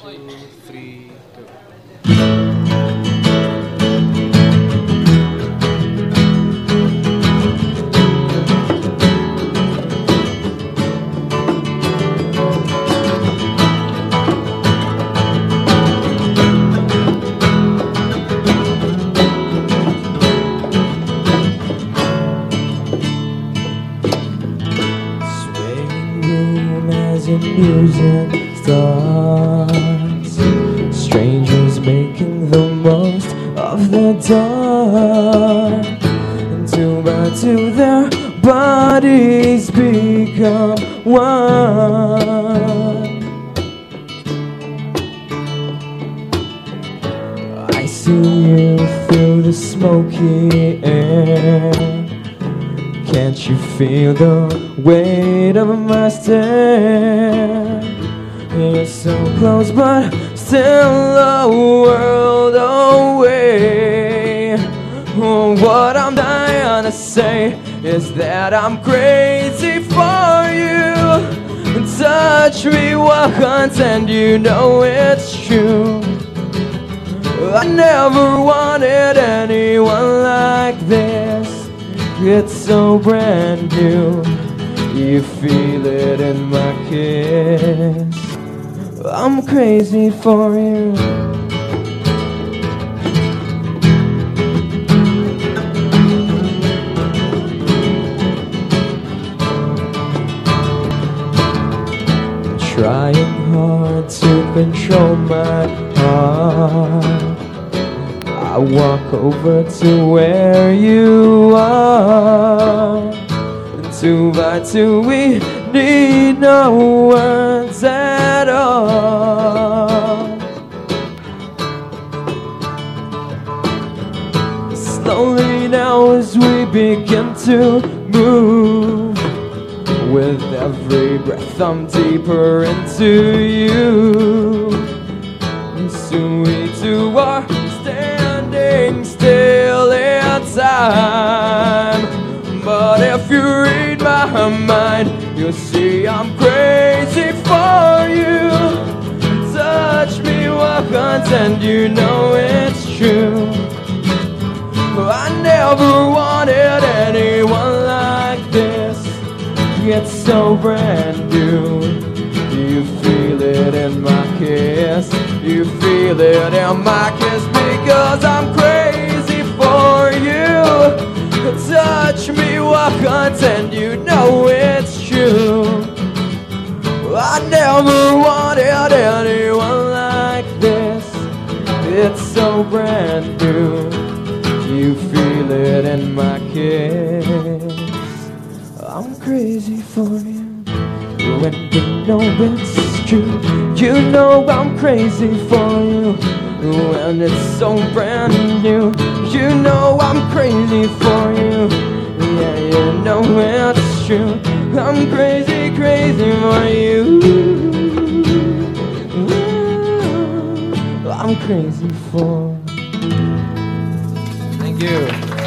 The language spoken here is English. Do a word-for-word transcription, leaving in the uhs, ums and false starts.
two, three, go. As the music starts, strangers making the most of the dark, and two by two their bodies become one. I see you through the smoky air. Can't you feel the weight of my stare? You're so close but still a world away. Oh, what I'm dying to say is that I'm crazy for you. Touch me once and you know it's true. I never wanted anyone like this. It's so brand new. You feel it in my kiss. I'm crazy for you. Trying hard to control my heart. I walk over to where you are, and two by two we need no words at all. Slowly now as we begin to move, with every breath I'm deeper into you. And soon we two are standing still in time. But if you read my mind, you'll see I'm crazy for you. Touch me once and you know it's true. I never wanted anyone like this. It's so brand new. You feel it in my kiss. You feel it in my kiss because I'm crazy for you. Touch me once and you know it's true. I never wanted anyone like this. It's so brand new. You feel it in my kiss. I'm crazy for you. When you know it's true, you know I'm crazy for you. When it's so brand new, you know I'm crazy for you. Yeah, you know it's true. I'm crazy, crazy for you. I'm crazy for you. Thank you.